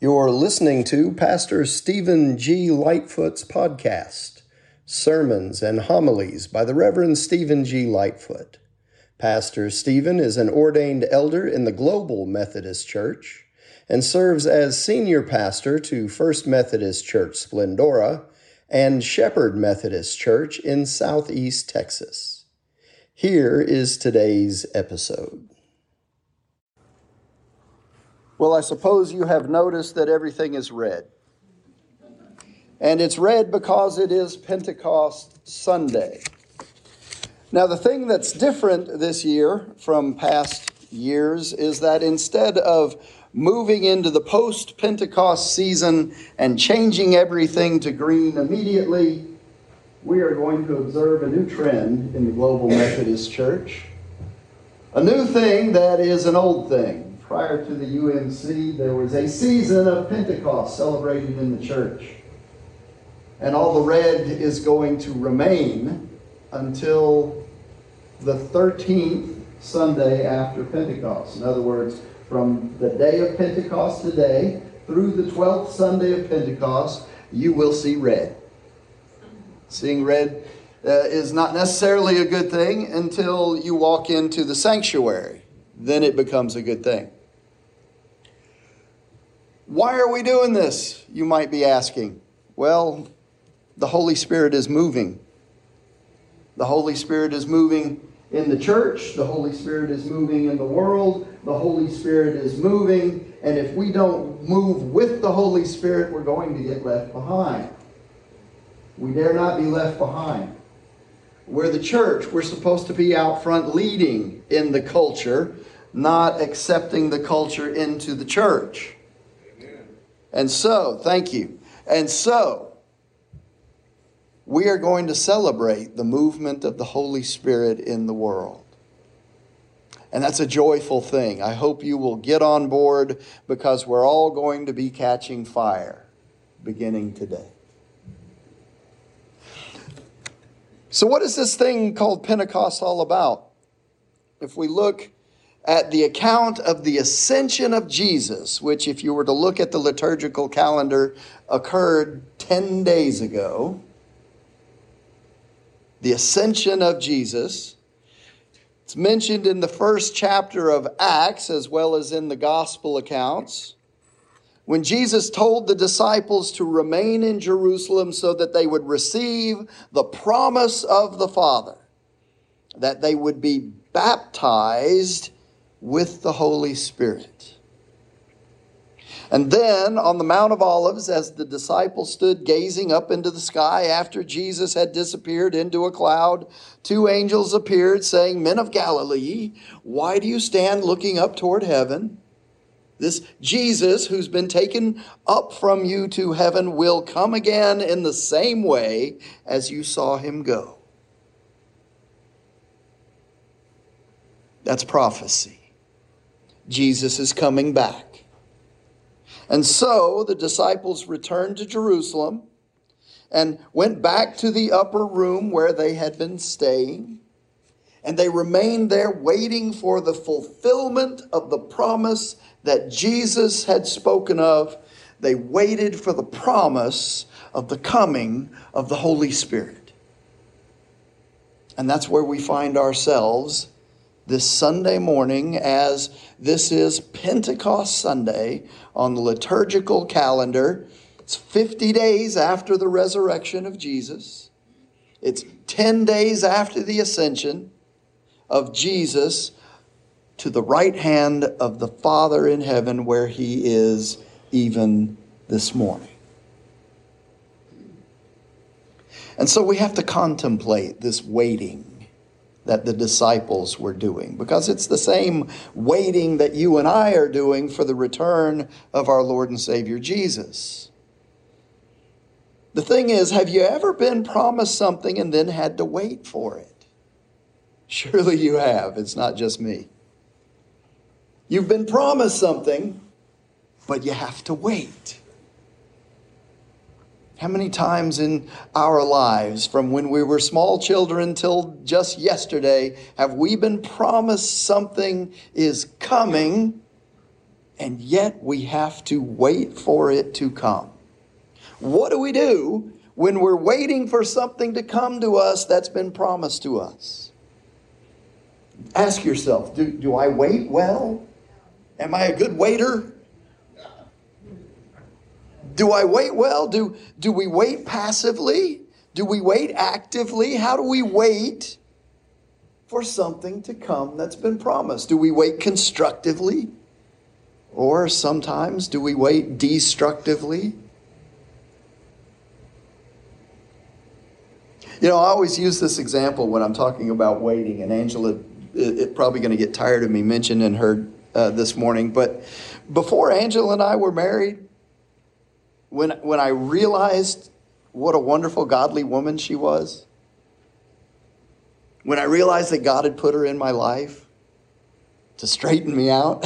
You're listening to Pastor Stephen G. Lightfoot's podcast, Sermons and Homilies by the Reverend Stephen G. Lightfoot. Pastor Stephen is an ordained elder in the Global Methodist Church and serves as senior pastor to First Methodist Church Splendora and Shepherd Methodist Church in Southeast Texas. Here is today's episode. Well, I suppose you have noticed that everything is red. And it's red because it is Pentecost Sunday. Now, the thing that's different this year from past years is that instead of moving into the post-Pentecost season and changing everything to green immediately, we are going to observe a new trend in the Global Methodist Church. A new thing that is an old thing. Prior to the UMC, there was a season of Pentecost celebrated in the church. And all the red is going to remain until the 13th Sunday after Pentecost. In other words, from the day of Pentecost today through the 12th Sunday of Pentecost, you will see red. Seeing red is not necessarily a good thing until you walk into the sanctuary. Then it becomes a good thing. Why are we doing this, you might be asking? Well, the Holy Spirit is moving. The Holy Spirit is moving in the church. The Holy Spirit is moving in the world. The Holy Spirit is moving. And if we don't move with the Holy Spirit, we're going to get left behind. We dare not be left behind. We're the church. We're supposed to be out front leading in the culture, not accepting the culture into the church. And so, thank you. And so, we are going to celebrate the movement of the Holy Spirit in the world. And that's a joyful thing. I hope you will get on board because we're all going to be catching fire beginning today. So what is this thing called Pentecost all about? If we look at the account of the ascension of Jesus, which if you were to look at the liturgical calendar, occurred 10 days ago. The ascension of Jesus. It's mentioned in the first chapter of Acts as well as in the gospel accounts. When Jesus told the disciples to remain in Jerusalem so that they would receive the promise of the Father, that they would be baptized with the Holy Spirit. And then on the Mount of Olives, as the disciples stood gazing up into the sky after Jesus had disappeared into a cloud, two angels appeared saying, "Men of Galilee, why do you stand looking up toward heaven? This Jesus who's been taken up from you to heaven will come again in the same way as you saw him go." That's prophecy. Jesus is coming back. And so the disciples returned to Jerusalem and went back to the upper room where they had been staying. And they remained there waiting for the fulfillment of the promise that Jesus had spoken of. They waited for the promise of the coming of the Holy Spirit. And that's where we find ourselves this Sunday morning, as this is Pentecost Sunday on the liturgical calendar. It's 50 days after the resurrection of Jesus. It's 10 days after the ascension of Jesus to the right hand of the Father in heaven, where he is even this morning. And so we have to contemplate this waiting that the disciples were doing, because it's the same waiting that you and I are doing for the return of our Lord and Savior Jesus. The thing is, have you ever been promised something and then had to wait for it? Surely you have. It's not just me. You've been promised something, but you have to wait. How many times in our lives, from when we were small children till just yesterday, have we been promised something is coming And yet we have to wait for it to come. What do we do when we're waiting for something to come to us that's been promised to us? Ask yourself, do I wait well? Am I a good waiter? Do I wait well? Do we wait passively? Do we wait actively? How do we wait for something to come that's been promised? Do we wait constructively? Or sometimes do we wait destructively? I always use this example when I'm talking about waiting, and Angela is probably going to get tired of me mentioning her this morning. But before Angela and I were married, when I realized what a wonderful, godly woman she was, when I realized that God had put her in my life to straighten me out,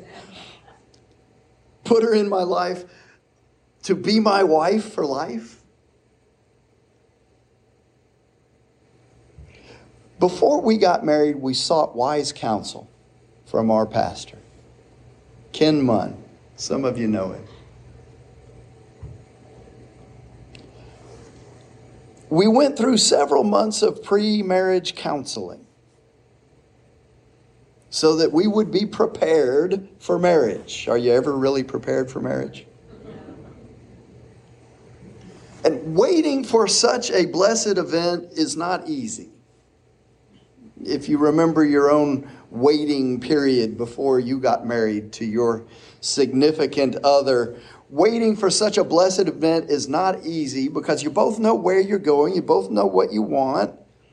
put her in my life to be my wife for life, before we got married, we sought wise counsel from our pastor, Ken Munn. Some of you know him. We went through several months of pre-marriage counseling so that we would be prepared for marriage. Are you ever really prepared for marriage? And waiting for such a blessed event is not easy. If you remember your own waiting period before you got married to your significant other, waiting for such a blessed event is not easy because you both know where you're going. You both know what you want.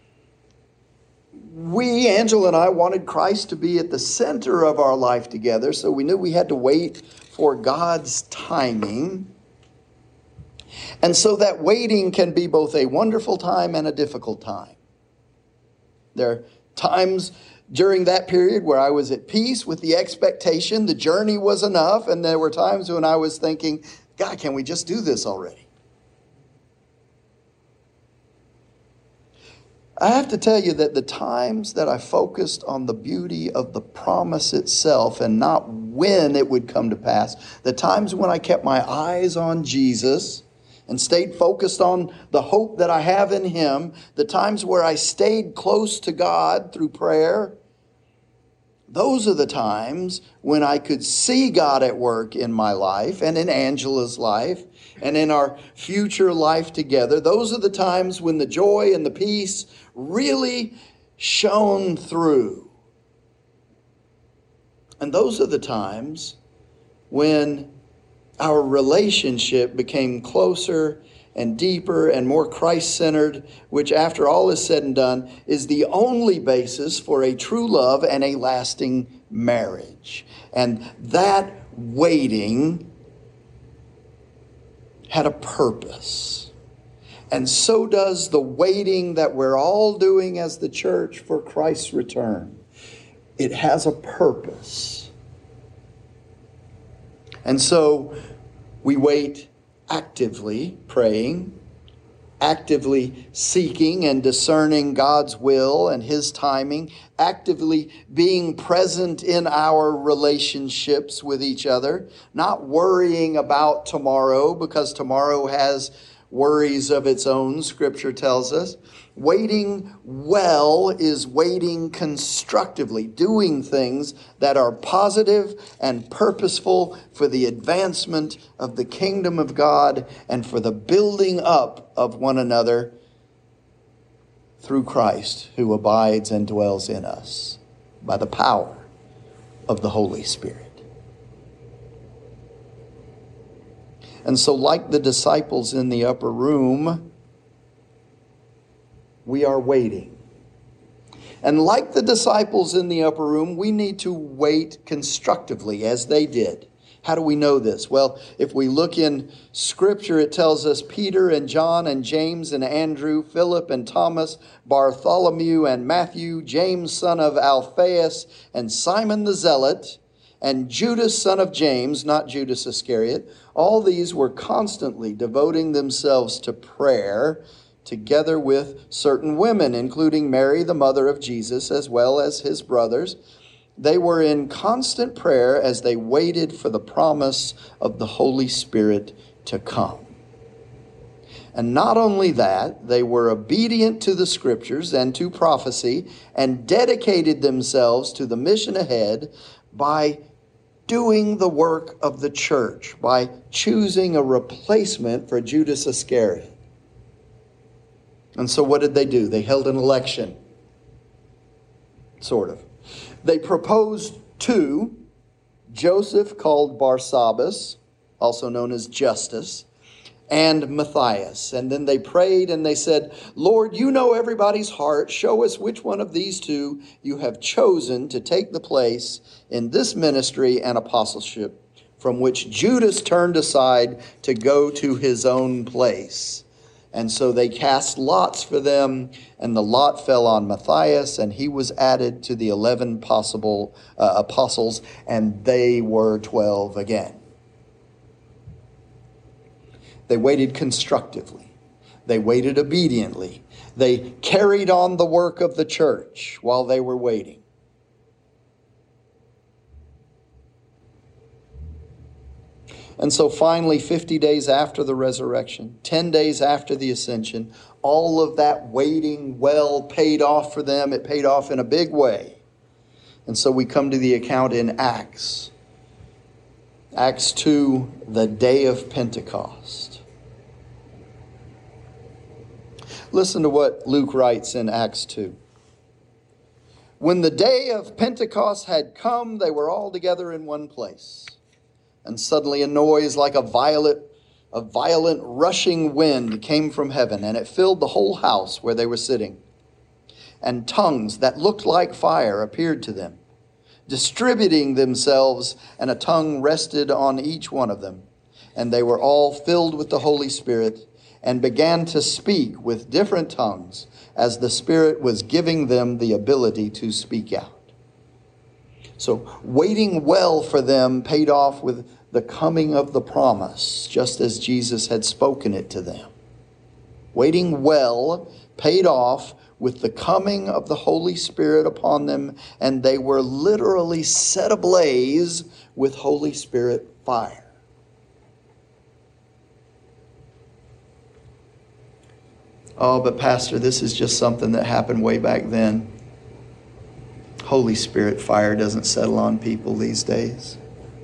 Angela and I, wanted Christ to be at the center of our life together, so we knew we had to wait for God's timing. And so that waiting can be both a wonderful time and a difficult time. There are times during that period where I was at peace with the expectation the journey was enough, and there were times when I was thinking, God, can we just do this already? I have to tell you that the times that I focused on the beauty of the promise itself and not when it would come to pass, the times when I kept my eyes on Jesus and stayed focused on the hope that I have in Him, the times where I stayed close to God through prayer, those are the times when I could see God at work in my life and in Angela's life and in our future life together. Those are the times when the joy and the peace really shone through. And those are the times when our relationship became closer and deeper and more Christ-centered, which after all is said and done, is the only basis for a true love and a lasting marriage. And that waiting had a purpose. And so does the waiting that we're all doing as the church for Christ's return. It has a purpose. And so we wait actively praying, actively seeking and discerning God's will and His timing, actively being present in our relationships with each other, not worrying about tomorrow because tomorrow has worries of its own, Scripture tells us. Waiting well is waiting constructively, doing things that are positive and purposeful for the advancement of the kingdom of God and for the building up of one another through Christ, who abides and dwells in us by the power of the Holy Spirit. And so, like the disciples in the upper room, we are waiting. And like the disciples in the upper room, we need to wait constructively as they did. How do we know this? Well, if we look in Scripture, it tells us Peter and John and James and Andrew, Philip and Thomas, Bartholomew and Matthew, James son of Alphaeus, and Simon the Zealot, and Judas son of James, not Judas Iscariot, all these were constantly devoting themselves to prayer together with certain women, including Mary, the mother of Jesus, as well as his brothers. They were in constant prayer as they waited for the promise of the Holy Spirit to come. And not only that, they were obedient to the Scriptures and to prophecy and dedicated themselves to the mission ahead by doing the work of the church, by choosing a replacement for Judas Iscariot. And so what did they do? They held an election. Sort of. They proposed to Joseph, called Barsabbas, also known as Justus, and Matthias. And then they prayed and they said, Lord, you know everybody's heart. Show us which one of these two you have chosen to take the place in this ministry and apostleship from which Judas turned aside to go to his own place. And so they cast lots for them, and the lot fell on Matthias, and he was added to the 11 possible apostles, and they were 12 again. They waited constructively. They waited obediently. They carried on the work of the church while they were waiting. And so finally, 50 days after the resurrection, 10 days after the ascension, all of that waiting well paid off for them. It paid off in a big way. And so we come to the account in Acts. Acts 2, the day of Pentecost. Listen to what Luke writes in Acts 2. When the day of Pentecost had come, they were all together in one place. And suddenly a noise like a violent rushing wind came from heaven, and it filled the whole house where they were sitting. And tongues that looked like fire appeared to them, distributing themselves, and a tongue rested on each one of them. And they were all filled with the Holy Spirit, and began to speak with different tongues as the Spirit was giving them the ability to speak out. So waiting well for them paid off with the coming of the promise, just as Jesus had spoken it to them. Waiting well paid off with the coming of the Holy Spirit upon them, and they were literally set ablaze with Holy Spirit fire. Oh, but Pastor, this is just something that happened way back then. Holy Spirit fire doesn't settle on people these days.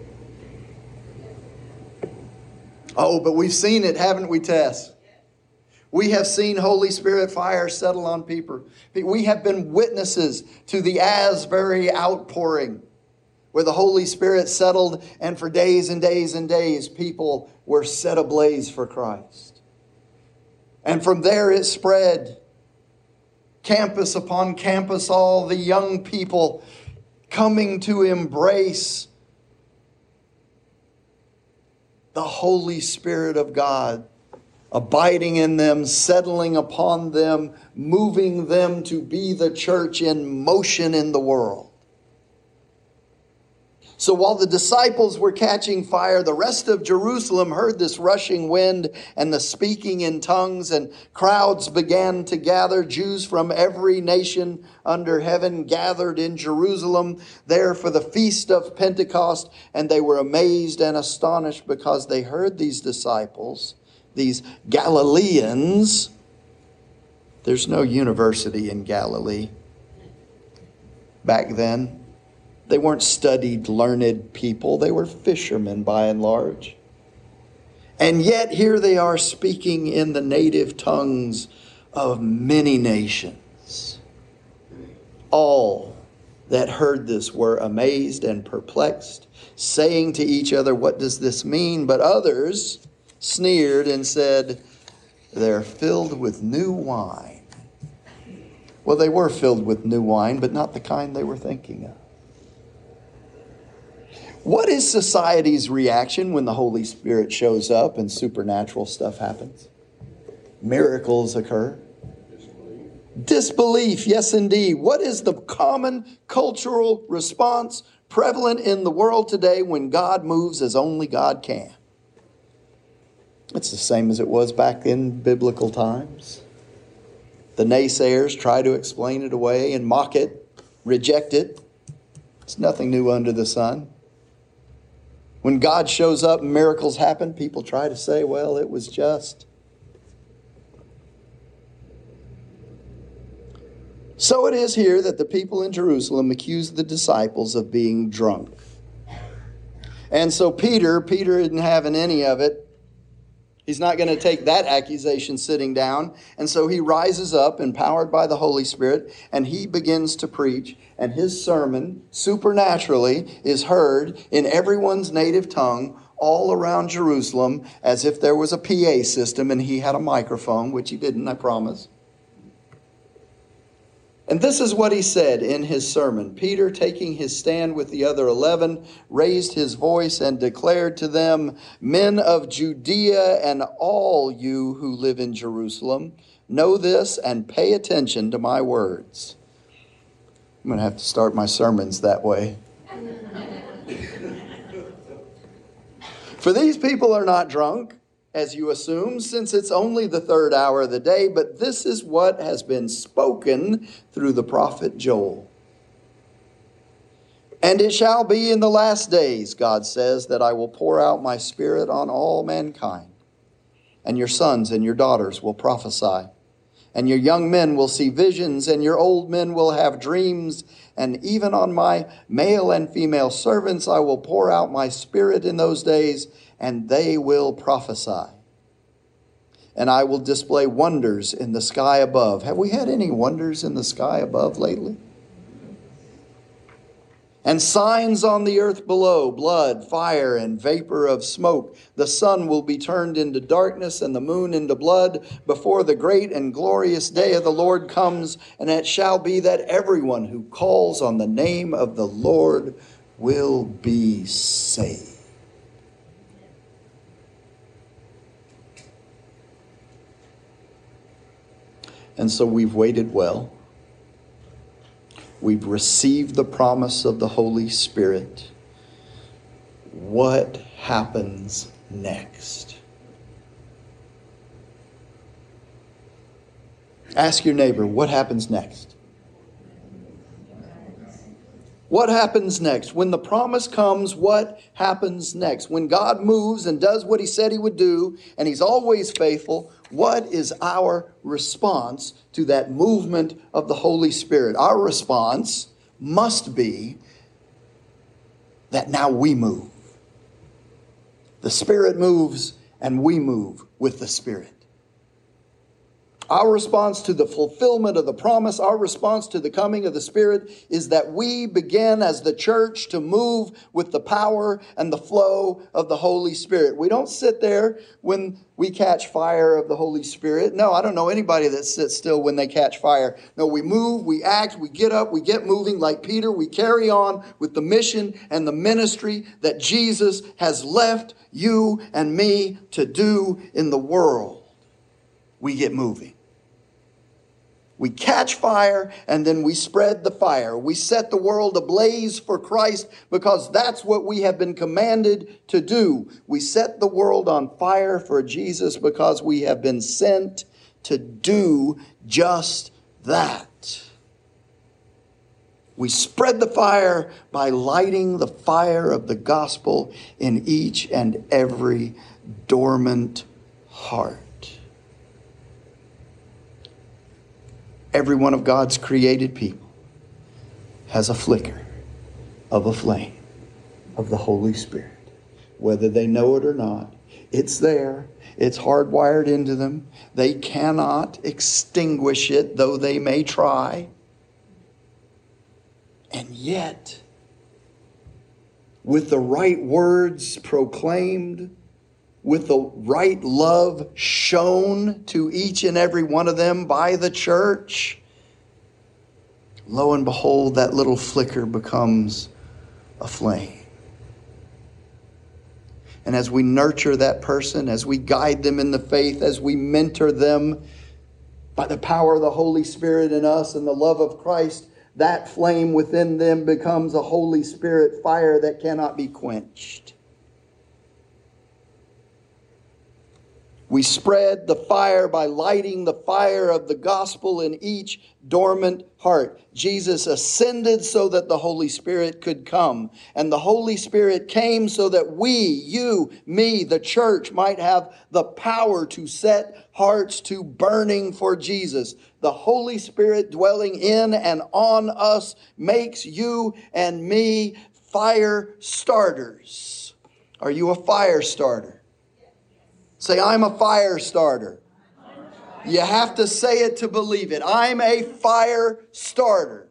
Oh, but we've seen it, haven't we, Tess? We have seen Holy Spirit fire settle on people. We have been witnesses to the Asbury outpouring, where the Holy Spirit settled, and for days and days and days, people were set ablaze for Christ. And from there it spread. Campus upon campus, all the young people coming to embrace the Holy Spirit of God, abiding in them, settling upon them, moving them to be the church in motion in the world. So while the disciples were catching fire, the rest of Jerusalem heard this rushing wind and the speaking in tongues, and crowds began to gather. Jews from every nation under heaven gathered in Jerusalem there for the feast of Pentecost, and they were amazed and astonished because they heard these disciples, these Galileans. There's no university in Galilee back then. They weren't studied, learned people. They were fishermen by and large. And yet here they are speaking in the native tongues of many nations. All that heard this were amazed and perplexed, saying to each other, "What does this mean?" But others sneered and said, "They're filled with new wine." Well, they were filled with new wine, but not the kind they were thinking of. What is society's reaction when the Holy Spirit shows up and supernatural stuff happens? Miracles occur. Disbelief, yes indeed. What is the common cultural response prevalent in the world today when God moves as only God can? It's the same as it was back in biblical times. The naysayers try to explain it away and mock it, reject it. It's nothing new under the sun. When God shows up and miracles happen, people try to say, well, it was just. So it is here that the people in Jerusalem accuse the disciples of being drunk. And so Peter isn't having any of it. He's not going to take that accusation sitting down. And so he rises up, empowered by the Holy Spirit, and he begins to preach. And his sermon, supernaturally, is heard in everyone's native tongue all around Jerusalem, as if there was a PA system and he had a microphone, which he didn't, I promise. And this is what he said in his sermon. Peter, taking his stand with the other 11, raised his voice and declared to them, "Men of Judea and all you who live in Jerusalem, know this and pay attention to my words." I'm going to have to start my sermons that way. For these people are not drunk, as you assume, since it's only the third hour of the day, but this is what has been spoken through the prophet Joel. "And it shall be in the last days," God says, "that I will pour out my spirit on all mankind. And your sons and your daughters will prophesy. And your young men will see visions, and your old men will have dreams. And even on my male and female servants I will pour out my spirit in those days, and they will prophesy. And I will display wonders in the sky above." Have we had any wonders in the sky above lately? "And signs on the earth below, blood, fire, and vapor of smoke. The sun will be turned into darkness and the moon into blood before the great and glorious day of the Lord comes. And it shall be that everyone who calls on the name of the Lord will be saved." And so we've waited well. We've received the promise of the Holy Spirit. What happens next? Ask your neighbor, what happens next? What happens next? When the promise comes, what happens next? When God moves and does what he said he would do, and he's always faithful, what is our response to that movement of the Holy Spirit? Our response must be that now we move. The Spirit moves and we move with the Spirit. Our response to the fulfillment of the promise, our response to the coming of the Spirit, is that we begin as the church to move with the power and the flow of the Holy Spirit. We don't sit there when we catch fire of the Holy Spirit. No, I don't know anybody that sits still when they catch fire. No, we move, we act, we get up, we get moving like Peter. We carry on with the mission and the ministry that Jesus has left you and me to do in the world. We get moving. We catch fire and then we spread the fire. We set the world ablaze for Christ because that's what we have been commanded to do. We set the world on fire for Jesus because we have been sent to do just that. We spread the fire by lighting the fire of the gospel in each and every dormant heart. Every one of God's created people has a flicker of a flame of the Holy Spirit. Whether they know it or not, it's there. It's hardwired into them. They cannot extinguish it, though they may try. And yet, with the right words proclaimed, with the right love shown to each and every one of them by the church, lo and behold, that little flicker becomes a flame. And as we nurture that person, as we guide them in the faith, as we mentor them by the power of the Holy Spirit in us and the love of Christ, that flame within them becomes a Holy Spirit fire that cannot be quenched. We spread the fire by lighting the fire of the gospel in each dormant heart. Jesus ascended so that the Holy Spirit could come. And the Holy Spirit came so that we, you, me, the church, might have the power to set hearts to burning for Jesus. The Holy Spirit dwelling in and on us makes you and me fire starters. Are you a fire starter? Say, I'm a fire starter. You have to say it to believe it. I'm a fire starter.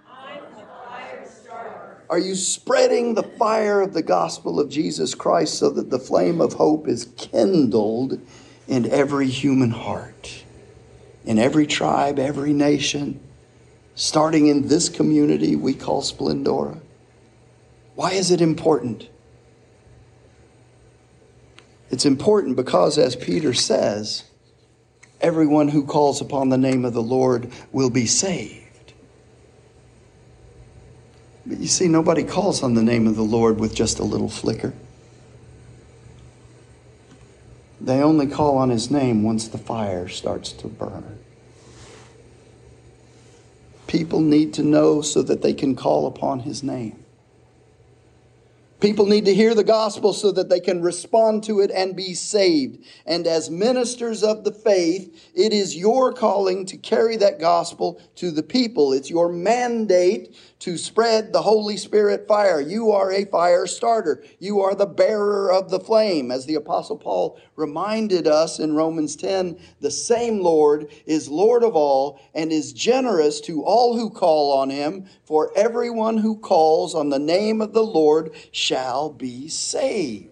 Are you spreading the fire of the gospel of Jesus Christ so that the flame of hope is kindled in every human heart, in every tribe, every nation, starting in this community we call Splendora? Why is it important? It's important because, as Peter says, everyone who calls upon the name of the Lord will be saved. But you see, nobody calls on the name of the Lord with just a little flicker. They only call on his name once the fire starts to burn. People need to know so that they can call upon his name. People need to hear the gospel so that they can respond to it and be saved. And as ministers of the faith, it is your calling to carry that gospel to the people. It's your mandate to spread the Holy Spirit fire. You are a fire starter. You are the bearer of the flame. As the Apostle Paul reminded us in Romans 10, the same Lord is Lord of all and is generous to all who call on him. For everyone who calls on the name of the Lord shall be saved.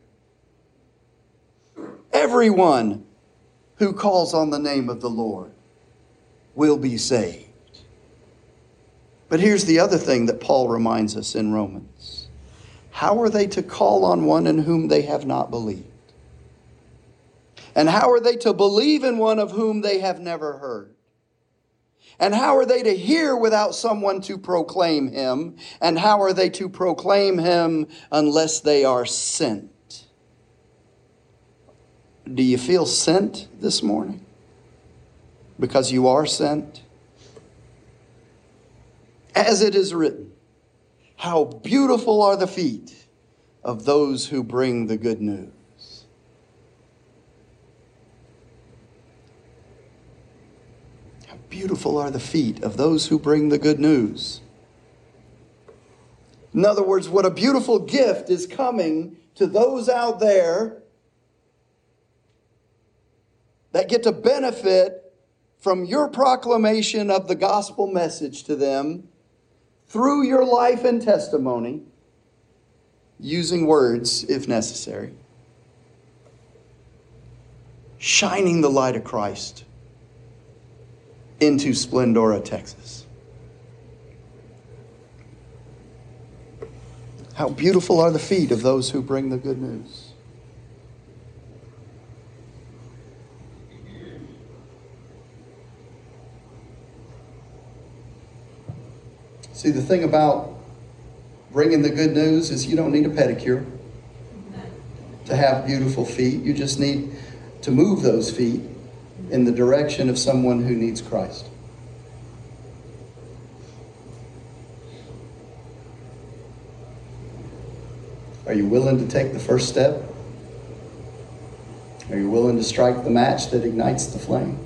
Everyone who calls on the name of the Lord will be saved. But here's the other thing that Paul reminds us in Romans. How are they to call on one in whom they have not believed? And how are they to believe in one of whom they have never heard? And how are they to hear without someone to proclaim him? And how are they to proclaim him unless they are sent? Do you feel sent this morning? Because you are sent? As it is written, how beautiful are the feet of those who bring the good news. How beautiful are the feet of those who bring the good news. In other words, what a beautiful gift is coming to those out there that get to benefit from your proclamation of the gospel message to them through your life and testimony, using words if necessary, shining the light of Christ into Splendora, Texas. How beautiful are the feet of those who bring the good news. See, the thing about bringing the good news is you don't need a pedicure to have beautiful feet. You just need to move those feet in the direction of someone who needs Christ. Are you willing to take the first step? Are you willing to strike the match that ignites the flame?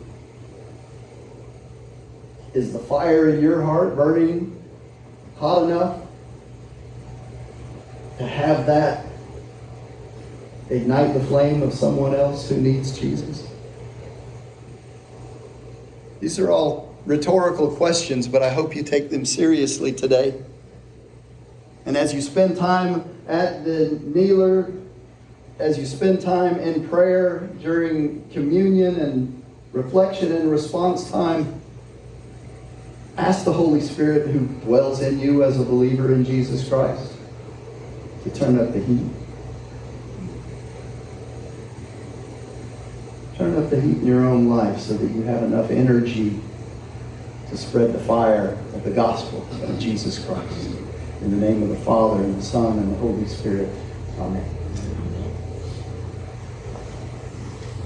Is the fire in your heart burning hot enough to have that ignite the flame of someone else who needs Jesus? These are all rhetorical questions, but I hope you take them seriously today. And as you spend time at the kneeler, as you spend time in prayer during communion and reflection and response time, ask the Holy Spirit who dwells in you as a believer in Jesus Christ to turn up the heat. Turn up the heat in your own life so that you have enough energy to spread the fire of the gospel of Jesus Christ. In the name of the Father, and the Son, and the Holy Spirit. Amen.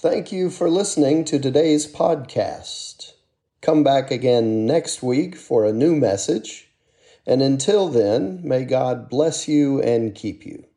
Thank you for listening to today's podcast. Come back again next week for a new message. And until then, may God bless you and keep you.